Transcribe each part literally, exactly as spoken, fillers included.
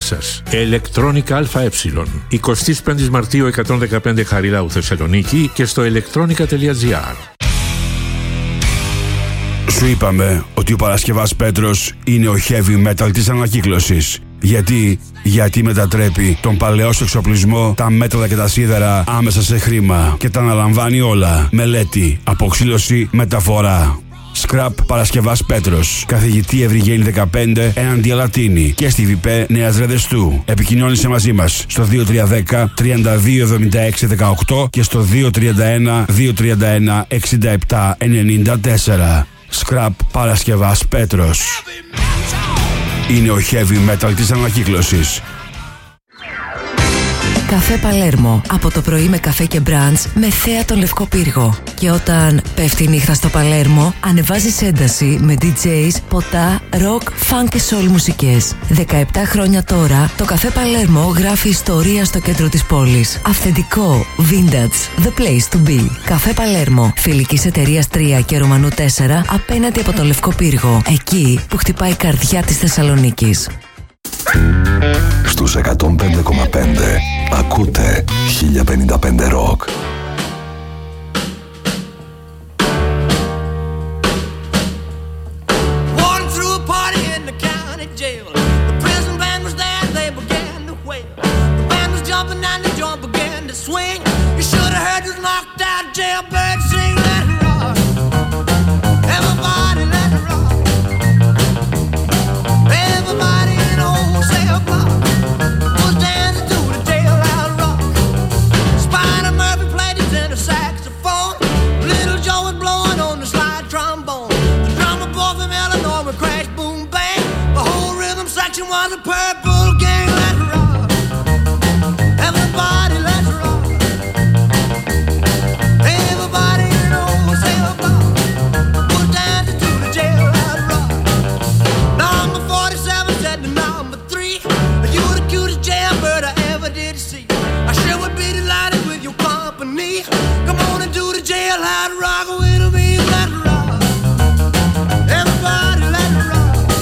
σας. Electronica ΑΕ. εικοστή πέμπτη Μαρτίου εκατόν δεκαπέντε Χαριλάου Θεσσαλονίκη και στο electronica τελεία gr. Σου είπαμε ότι ο Παρασκευάς Πέτρος είναι ο heavy metal της ανακύκλωσης. Γιατί, γιατί μετατρέπει τον παλαιό σου εξοπλισμό, τα μέταλλα και τα σίδερα άμεσα σε χρήμα και τα αναλαμβάνει όλα. Μελέτη, αποξήλωση, μεταφορά. Scrap Παρασκευάς Πέτρος. Καθηγητή Ευρυγένη δεκαπέντε έναντι Αλατίνη και στη ΒΙΠΕ Νέας Ρεδεστού. Επικοινώνησε μαζί μας στο δύο τρία ένα μηδέν τρία δύο εβδομήντα έξι δεκαοκτώ και στο δύο τρία ένα δύο τρία ένα εξήντα επτά ενενήντα τέσσερα. Scrap Παρασκευάς Πέτρος. Είναι ο heavy metal της ανακύκλωσης. Καφέ Παλέρμο. Από το πρωί με καφέ και μπραντς με θέα τον Λευκό Πύργο. Και όταν πέφτει η νύχτα στο Παλέρμο, ανεβάζεις ένταση με ντι τζέις, ποτά, rock, funk και soul μουσικές. δεκαεπτά χρόνια τώρα, το Καφέ Παλέρμο γράφει ιστορία στο κέντρο της πόλης. Αυθεντικό, vintage, the place to be. Καφέ Παλέρμο, φιλικής εταιρείας τρία και Ρωμανού τέσσερα, απέναντι από τον Λευκό Πύργο. Εκεί που χτυπάει η καρδιά της Θεσσαλονίκης. Στους εκατόν πέντε κόμμα πέντε ακούτε χίλια πενήντα πέντε Rock. Was a purple gang, let's rock. Everybody, let's rock. Everybody in old sail block was dancing to the jailhouse rock. Number forty-seven said to number three, you the cutest jailbird I ever did see. I sure would be delighted with your company. Come on and do the jailhouse rock with me, let's rock. Everybody, let's rock.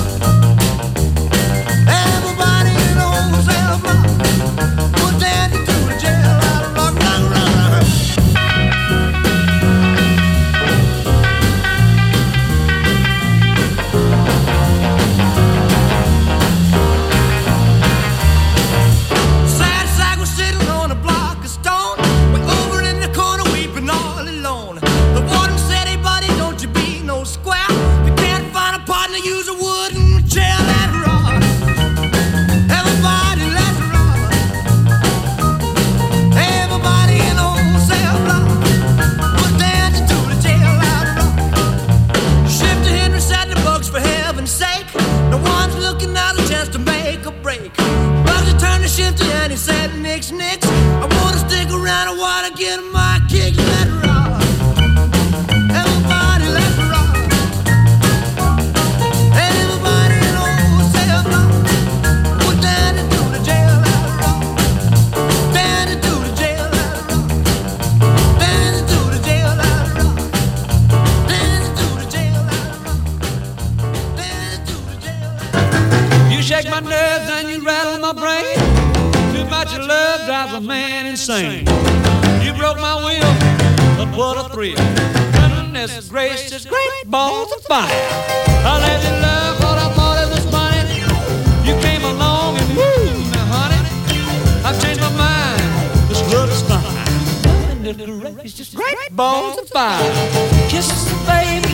You broke my will, but what a thrill. Goodness gracious, great balls of fire. I let you love what I thought it was funny. You came along and wooed me, honey. I've changed my mind, this love is fine. Goodness gracious, great balls of fire. Kisses, baby,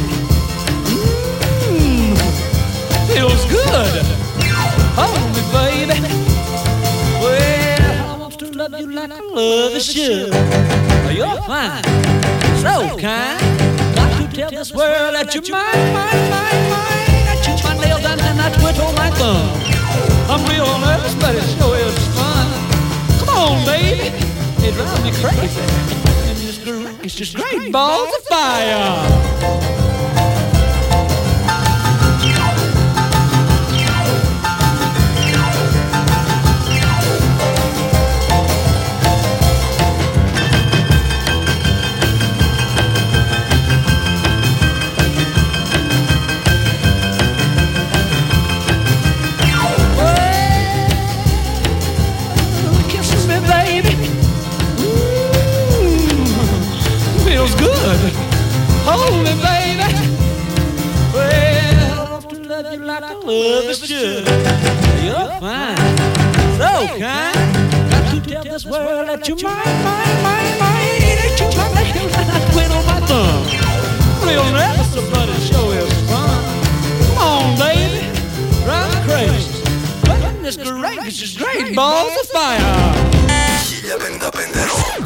mmm, feels good. Hold me, baby. Well, love you like I love you should. You're fine, so kind. Got to tell this world that you're mine, mine, mine, mine. I chew my nails and then I twiddle my thumb. I'm real nervous, but it sure is fun. Come on, baby, it drives me crazy. It's just great balls of fire. love is should. You're fine, so kind. Got to tell this world that you're mine, mine, mine, mine. Ain't you trying to hear that quit on my thumb? Real never somebody show is fun. Come on, baby, drive me crazy. Goodness gracious, great balls of fire. χίλια πενήντα πέντε Rock.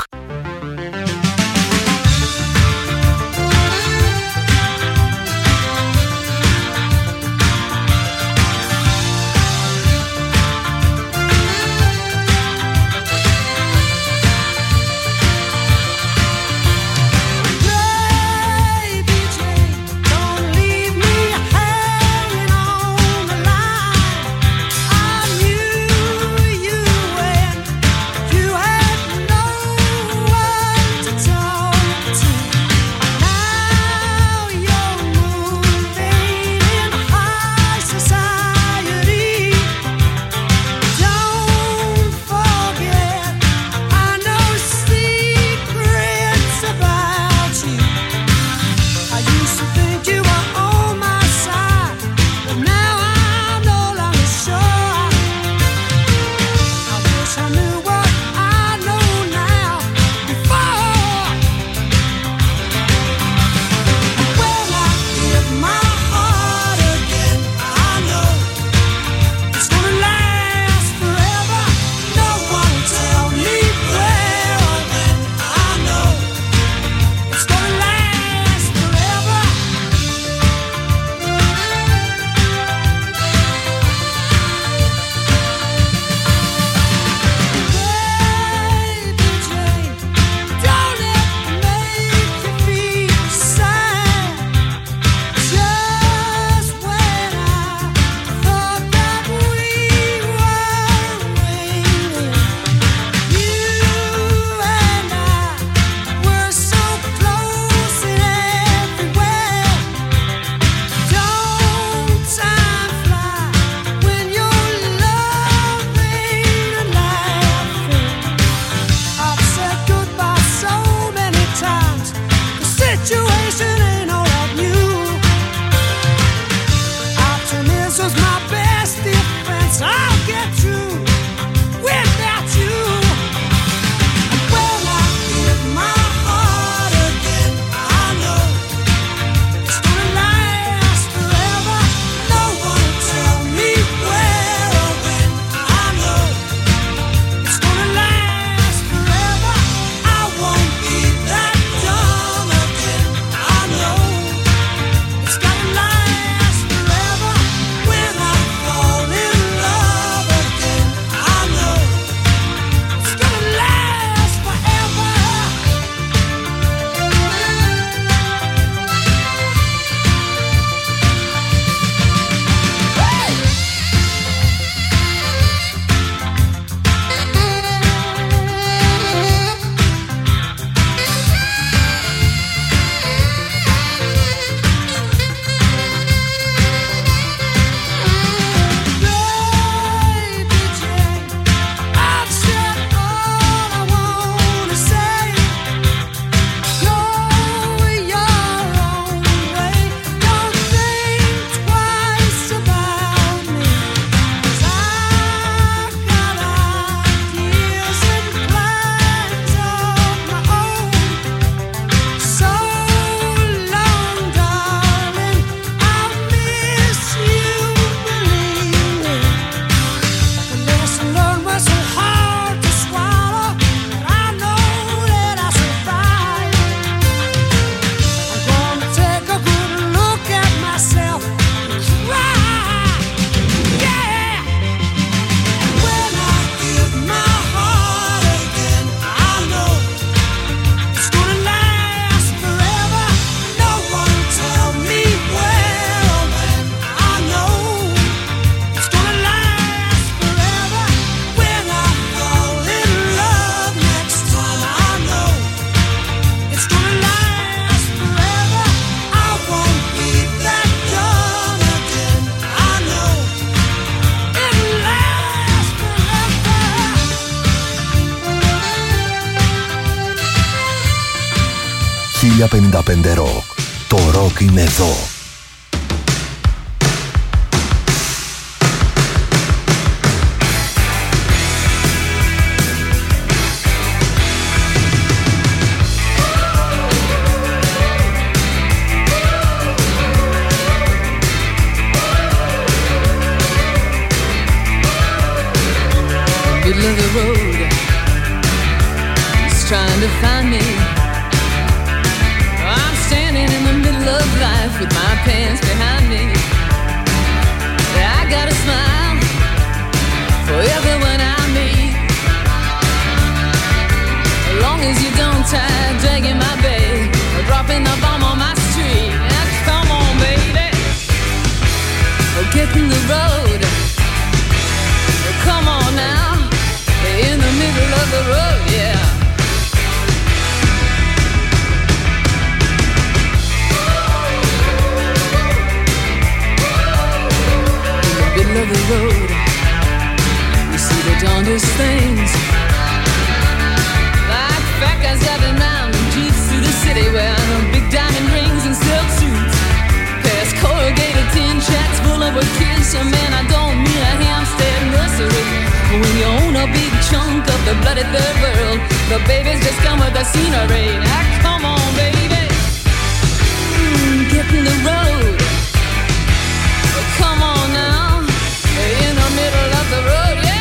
χίλια πενήντα πέντε Rock. Το rock είναι εδώ. middle of the road, he's trying to find me. I'm standing in the middle of life with my pants behind me. I got a smile for everyone I meet, as long as you don't tie dragging my bag or dropping the bomb on my street. Now, come on, baby, oh, get in the road. Oh, come on now, in the middle of the road, yeah. Middle of the road, you see the darndest things, like fat guys driving round in jeeps through the city wearing big diamond rings and silk suits, past corrugated tin tracks full of with kids. So man, I don't mean a Hampstead nursery. When you own a big chunk of the bloody third world, the babies just come with the scenery. Now come on, baby, mm, get in the road. Come on now, in the middle of the road, yeah.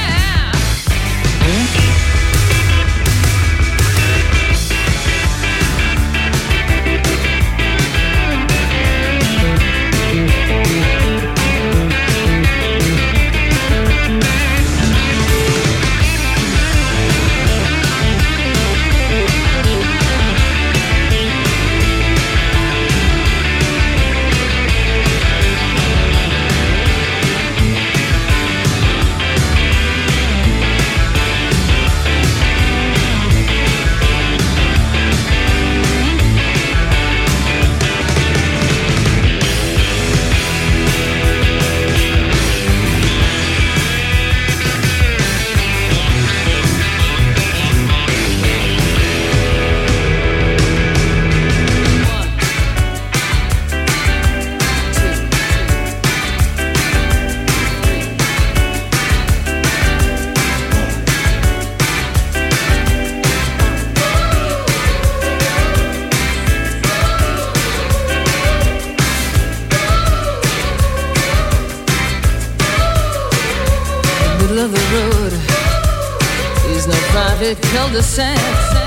Cul-de-sac.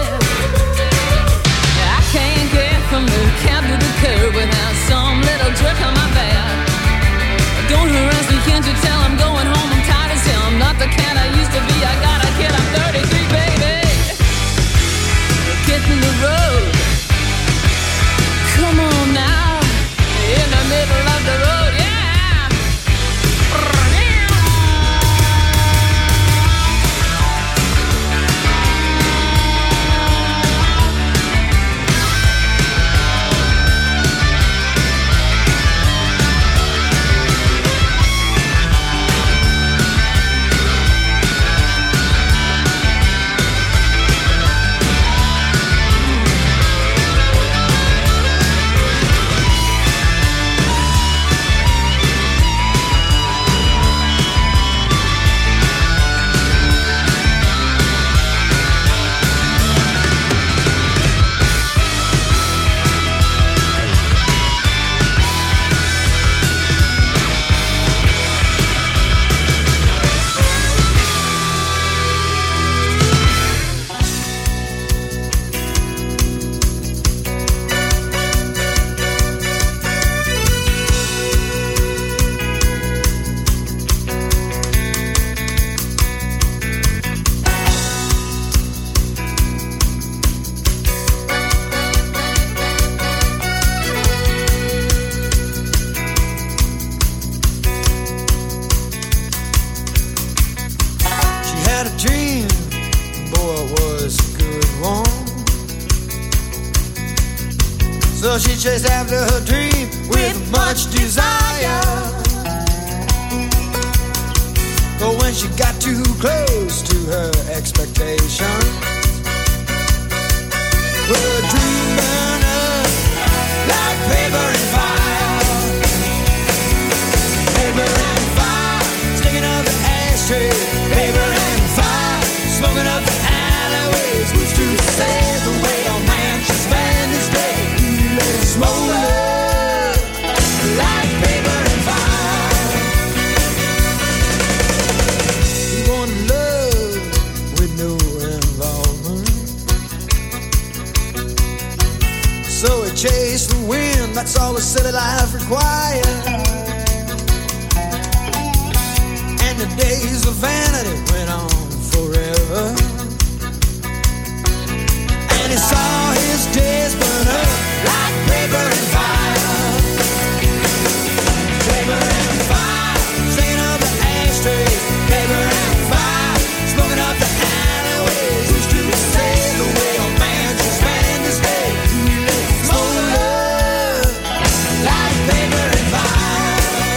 I can't get from the cab to the curb without some little jerk on my back. Don't harass me, can't you tell I'm going home? I'm tired as hell. I'm not the cat I used to be. I got a kid, I'm thirty-three, baby. Get in the road. Come on now, in the middle of the road, yeah. She chased after her dream with much desire. But when she got too close to her expectation, well, her dream burned up like paper and fire. Paper and fire, sticking up the ashtray. Paper and fire, smoking up the alleyways. Who's to say the way a man should spend his day? Smolder like paper and fire. You wanna love chase the wind, that's all the city life requires. And the days of vanity went on forever. And he saw his days burn up like paper and fire. Paper and fire, singing up the ashtrays. Paper and fire, smoking up the alleyways. Who's to say the way a man should spend his day? Smoking up like paper and fire.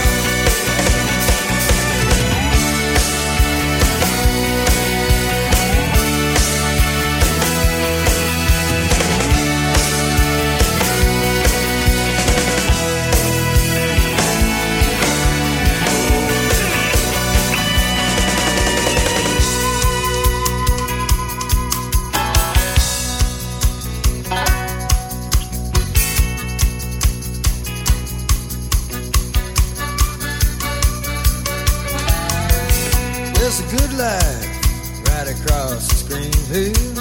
It's a good life right across the screen field.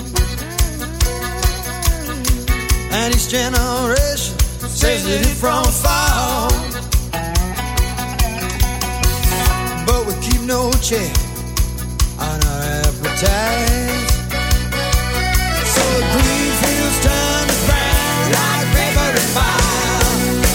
And each generation says it from afar. But we keep no check on our appetite. So the green fields turn to brown like paper and fire.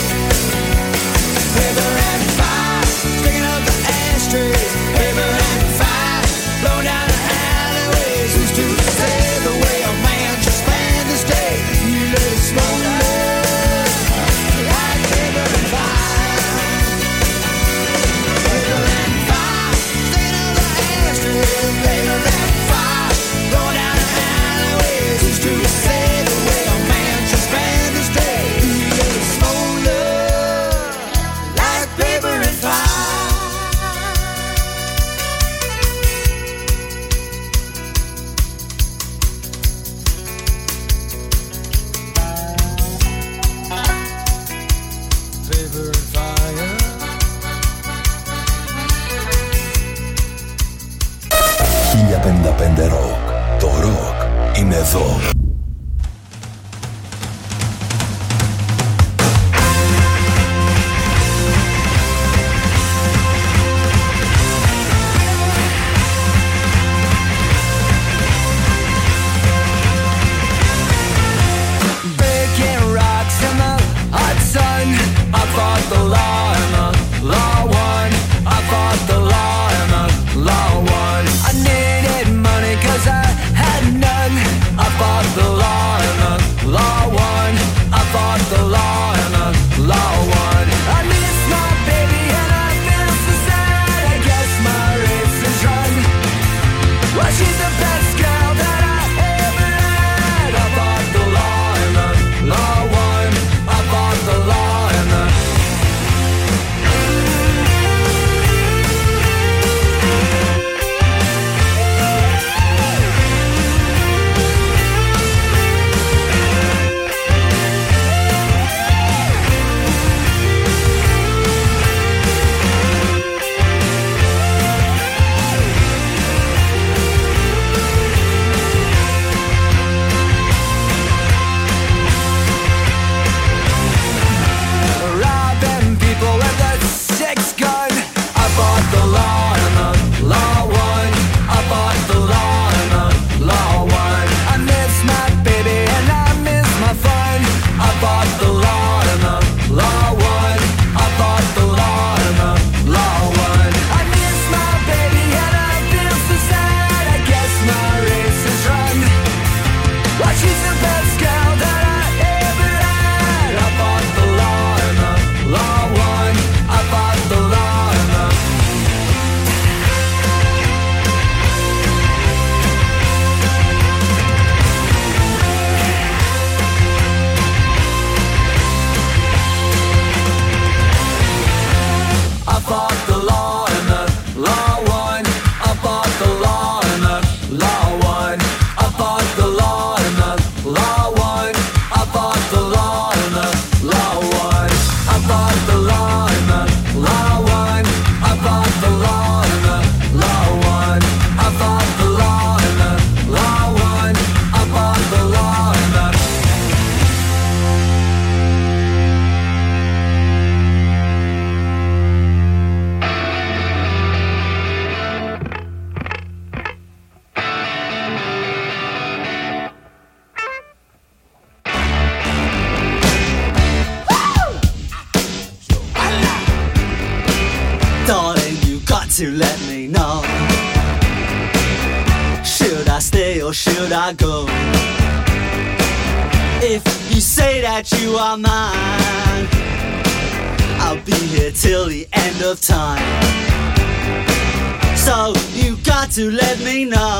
Paper and fire, sticking up the ashtrays. Paper and fire, blow down the alleyways. Who's to say the way a man should spend his day? You let it smoke up like paper and fire. Paper and fire, sticking up the I stay or should I go? If you say that you are mine, I'll be here till the end of time. So you got to let me know,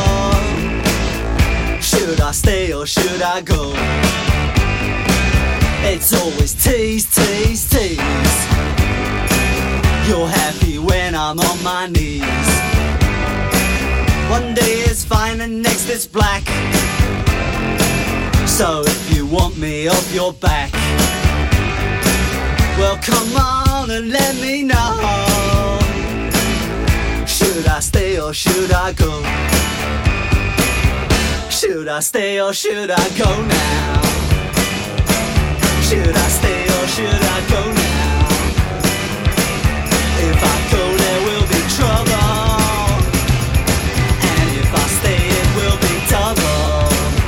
should I stay or should I go? It's always tease, tease, tease. You're happy when I'm on my knees. One day it's fine and next it's black. So if you want me off your back, well come on and let me know, should I stay or should I go? Should I stay or should I go now? Should I stay or should I go now? If I go there will be trouble, and if I stay it will be double.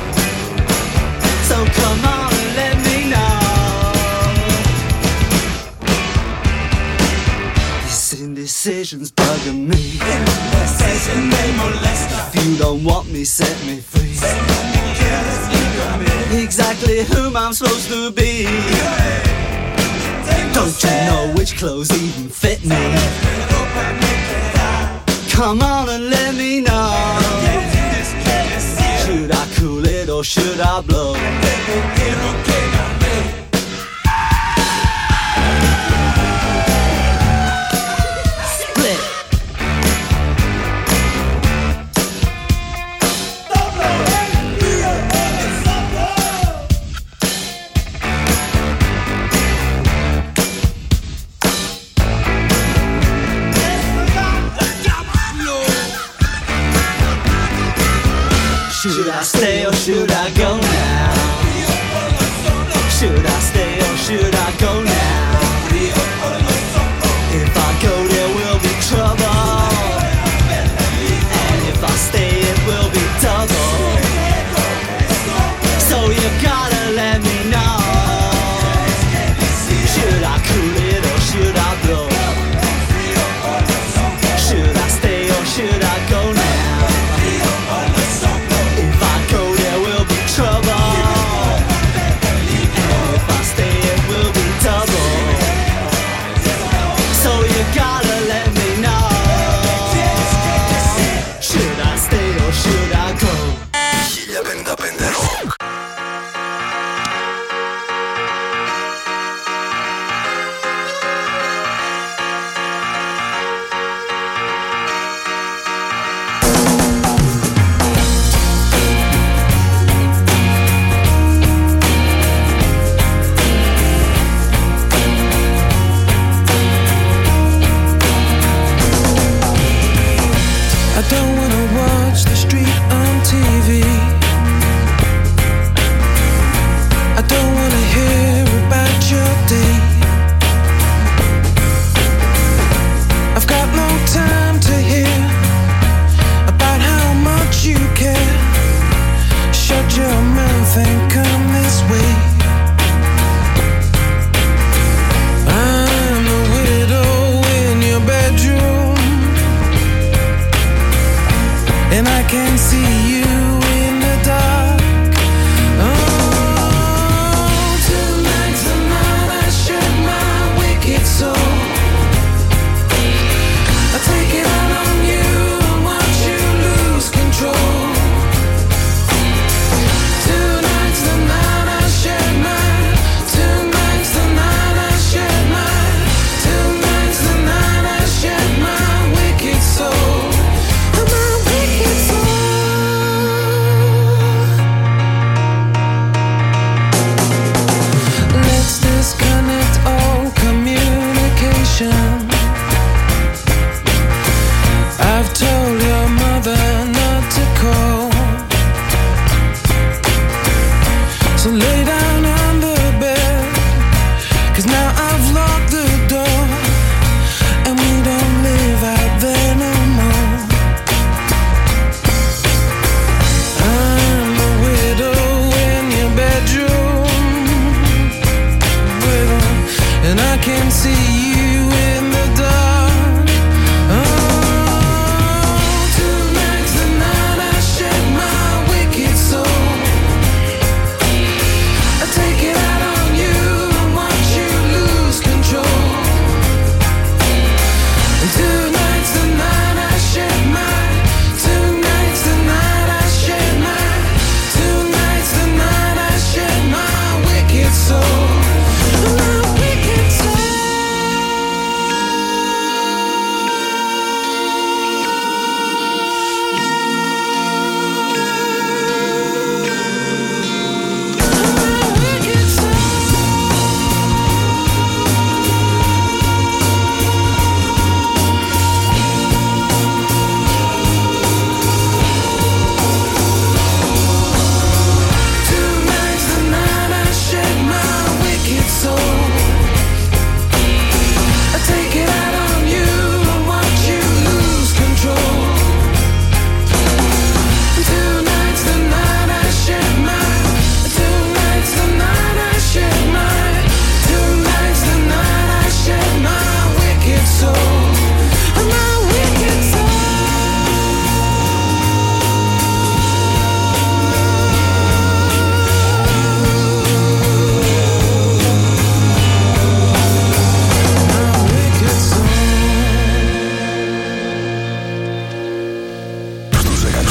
So come on and let me know. This indecision's bugging me. If you don't want me, set me free. Exactly whom I'm supposed to be. Don't you know which clothes even fit me? Come on and let me know, should I cool it or should I blow? Split. Should I stay or should I go now? Should I stay or should I go now? If I go there will be trouble, and if I stay it will be double. So you gotta let me know, should I cool it or should I blow? Should I stay or should I go now? Soul.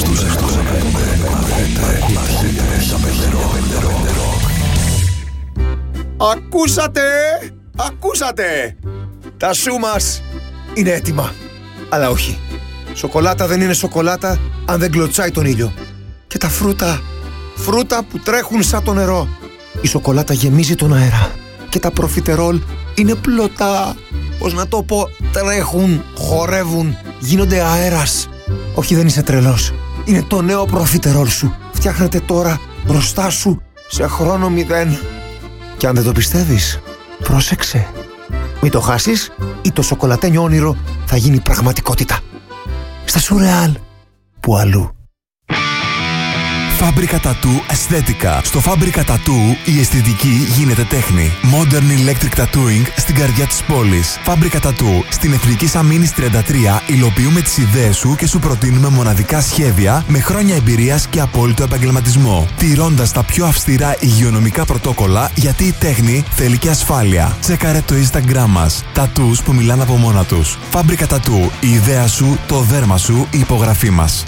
Ακούσατε! Ακούσατε! Τα σου μας είναι έτοιμα. Αλλά όχι. Σοκολάτα δεν είναι σοκολάτα αν δεν κλωτσάει τον ήλιο. Και τα φρούτα, φρούτα που τρέχουν σαν το νερό. Η σοκολάτα γεμίζει τον αέρα. Και τα προφιτερόλ είναι πλωτά. Πώς να το πω, τρέχουν, χορεύουν, γίνονται αέρας. Όχι, δεν είσαι τρελός. Είναι το νέο προφιτερόλ σου. Φτιάχνεται τώρα μπροστά σου σε χρόνο μηδέν. Και αν δεν το πιστεύεις, πρόσεξε. Μην το χάσεις ή το σοκολατένιο όνειρο θα γίνει πραγματικότητα. Στα Σουρεάλ, που αλλού. Φάμπρικα Τατού Αισθέτικα. Στο Φάμπρικα Τατού η αισθητική γίνεται τέχνη. Modern Electric Tattooing στην καρδιά της πόλης. Φάμπρικα Τατού στην Εθνική Σαμίνης τριάντα τρία υλοποιούμε τις ιδέες σου και σου προτείνουμε μοναδικά σχέδια με χρόνια εμπειρίας και απόλυτο επαγγελματισμό. Τηρώντας τα πιο αυστηρά υγειονομικά πρωτόκολλα, γιατί η τέχνη θέλει και ασφάλεια. Τσέκαρε το Instagram μας. Τατούς που μιλάνε από μόνα τους. Φάμπρικα Τατού. Η ιδέα σου, το δέρμα σου, η υπογραφή μας.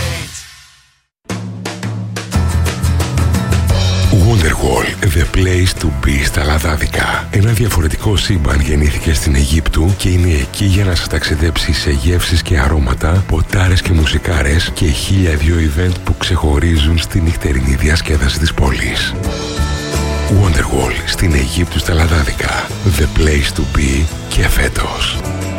Wonderwall, the place to be στα Λαδάδικα. Ένα διαφορετικό σύμπαν γεννήθηκε στην Αιγύπτου και είναι εκεί για να σας ταξιδέψει σε γεύσεις και αρώματα, ποτάρες και μουσικάρες και χίλια δυο event που ξεχωρίζουν στη νυχτερινή διασκέδαση της πόλης. Wonderwall στην Αιγύπτου στα Λαδάδικα. The place to be και φέτος.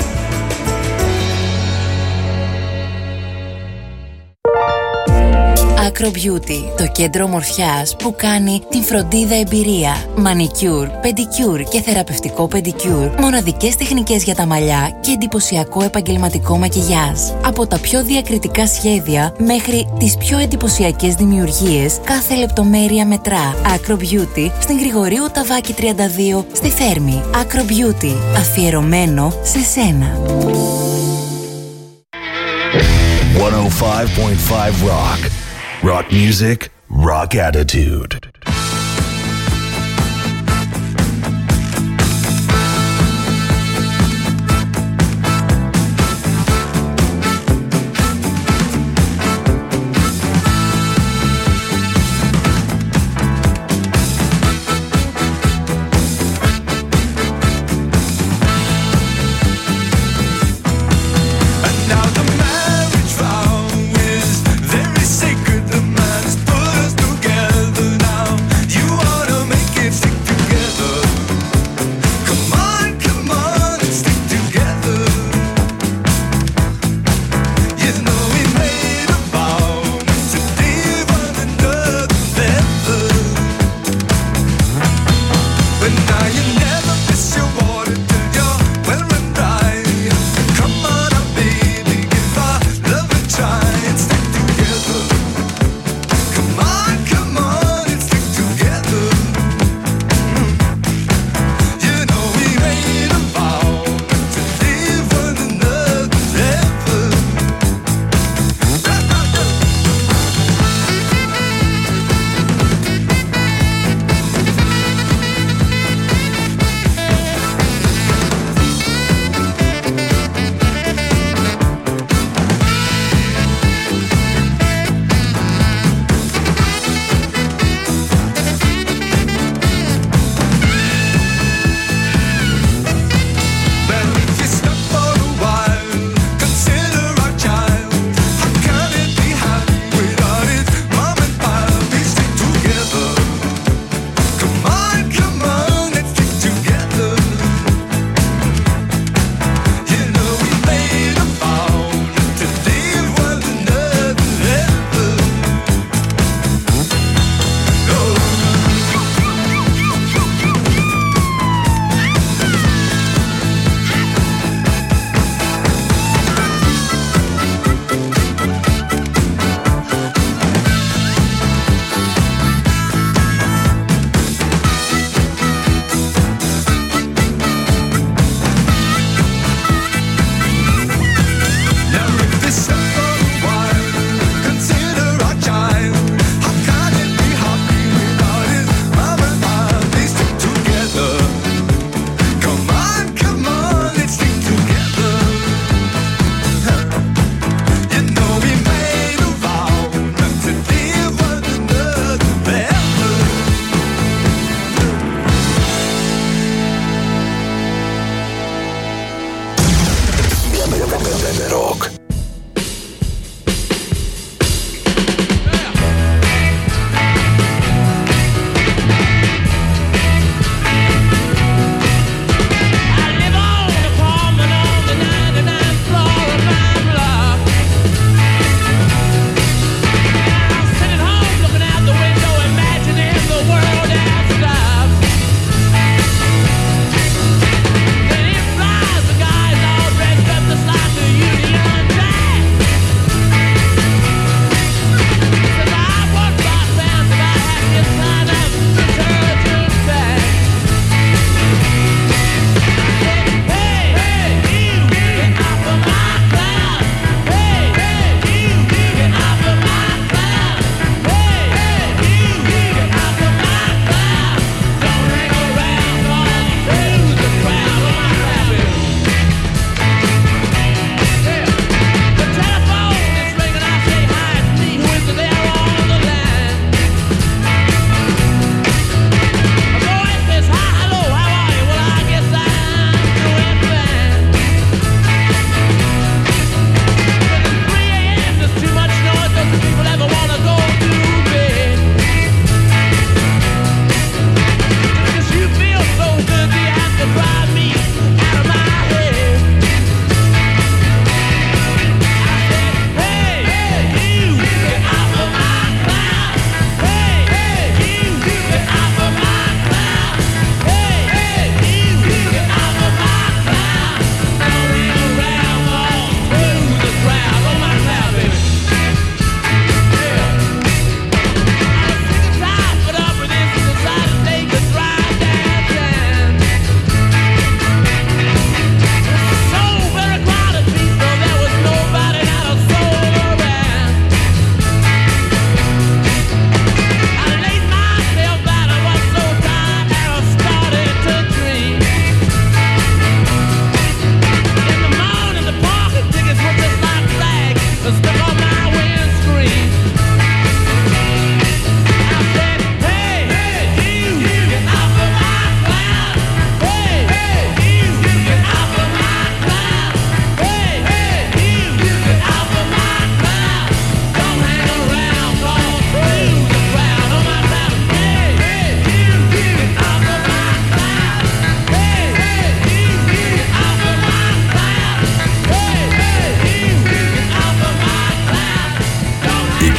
Acro Beauty, το κέντρο ομορφιάς που κάνει την φροντίδα εμπειρία. Μανικιούρ, πεντικιούρ και θεραπευτικό πεντικιούρ. Μοναδικές τεχνικές για τα μαλλιά και εντυπωσιακό επαγγελματικό μακιγιάζ. Από τα πιο διακριτικά σχέδια μέχρι τις πιο εντυπωσιακές δημιουργίες, κάθε λεπτομέρεια μετρά. Acro Beauty στην Γρηγορίου Ταβάκη τριάντα δύο στη Θέρμη. Acro Beauty, αφιερωμένο σε σένα. εκατόν πέντε κόμμα πέντε Rock. Rock music, rock attitude. Now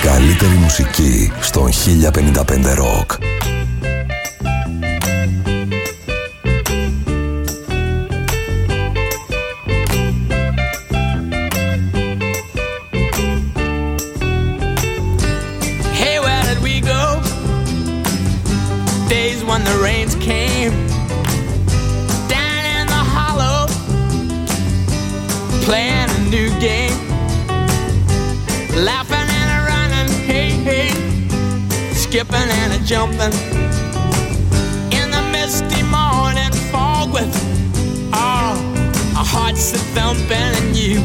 καλύτερη μουσική στον χίλια πενήντα πέντε Rock. Hey, where did we go? Days when the rains came down in the hollow, playing a new game, laughing and a running, hey, hey, skipping and a jumping in the misty morning fog with all oh, our hearts a thumping, and you,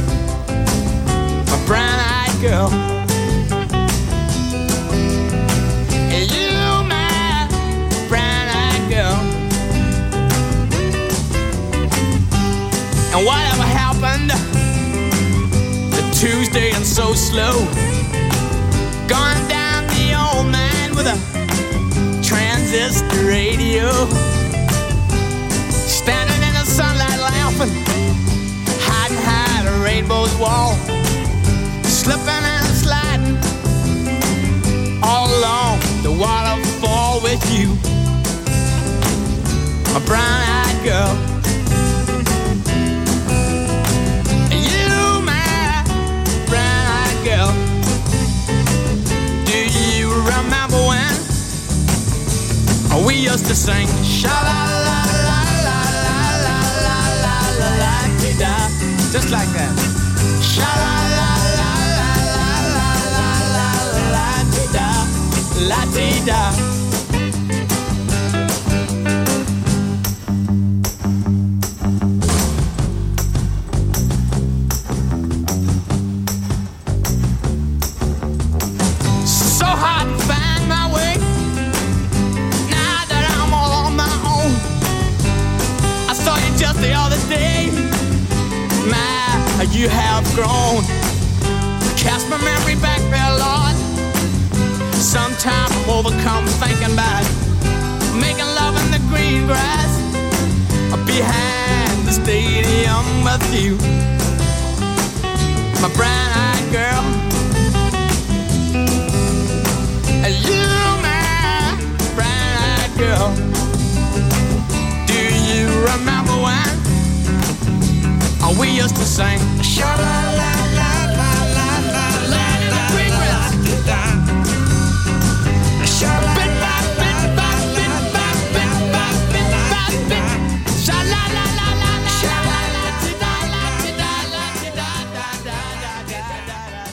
my brown-eyed girl, and you, my brown-eyed girl, and whatever happened Tuesday and so slow, gone down the old man with a transistor radio, standing in the sunlight laughing, hiding high a rainbow's wall, slipping and sliding all along the waterfall with you, a brown-eyed girl. Girl, do you remember when we used to sing sha la la la la la la la la la la da, just like that, sha la la la la la la la la la da, la da. The other day, my, you have grown. Cast my memory back there, Lord. Sometime I'm overcome thinking about making love in the green grass behind the stadium with you, my brown-eyed girl. You, my brown-eyed girl. Do you remember when we used to sing sha la la la la la la la in the green grass, sha la la la la la la la la, sha la la la la, sha la la la la la la la.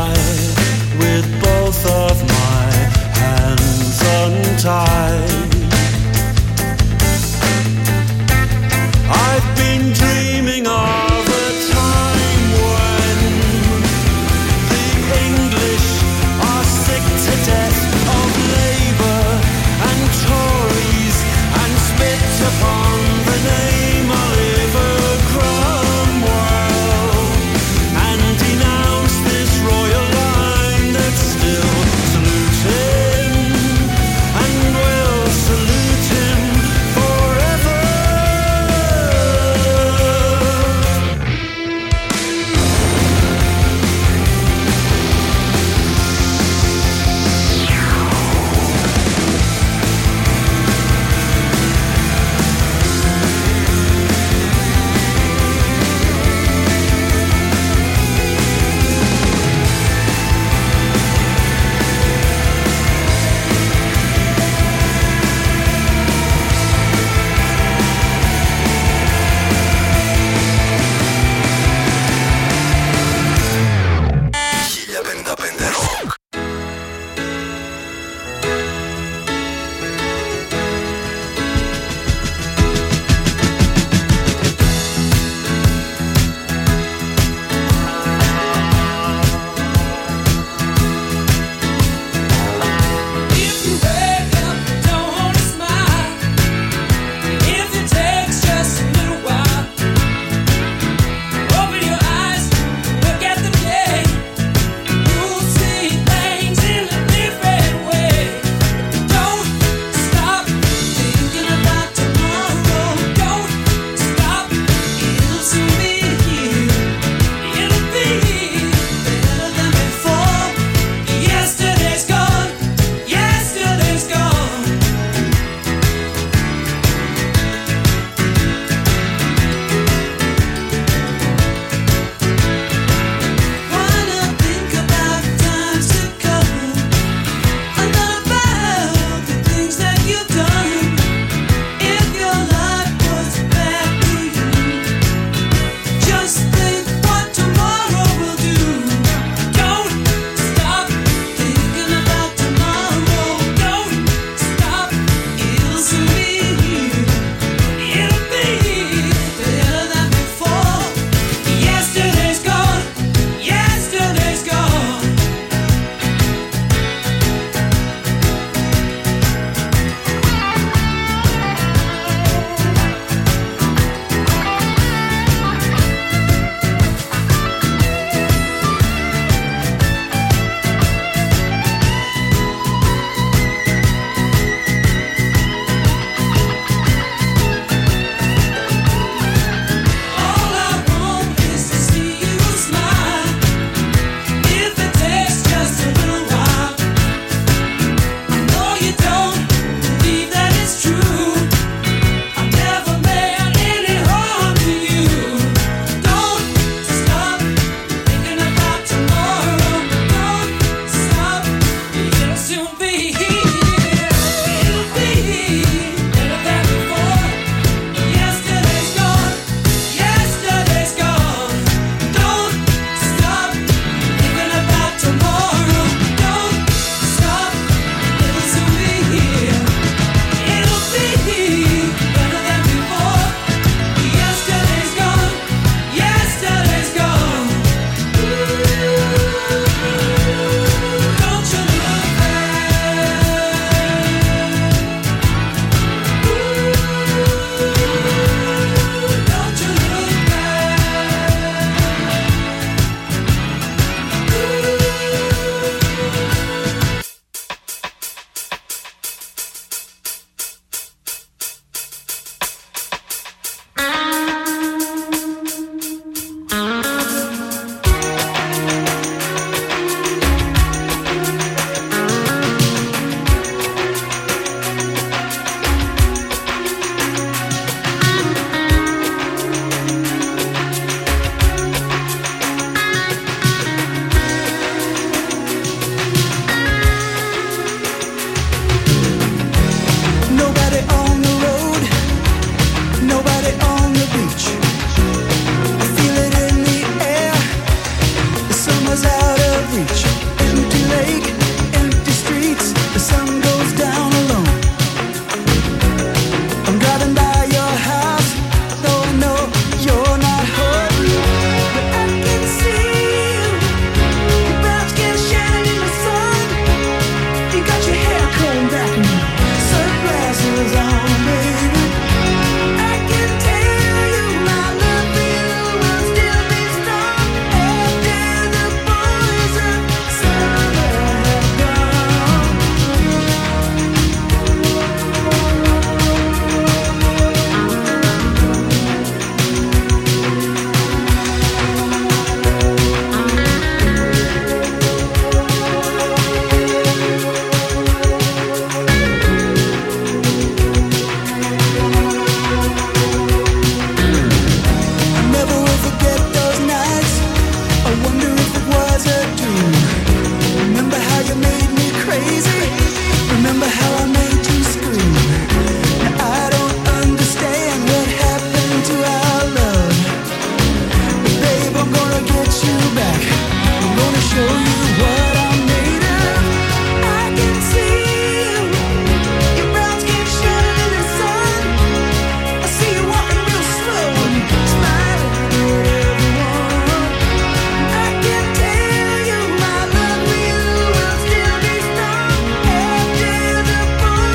life.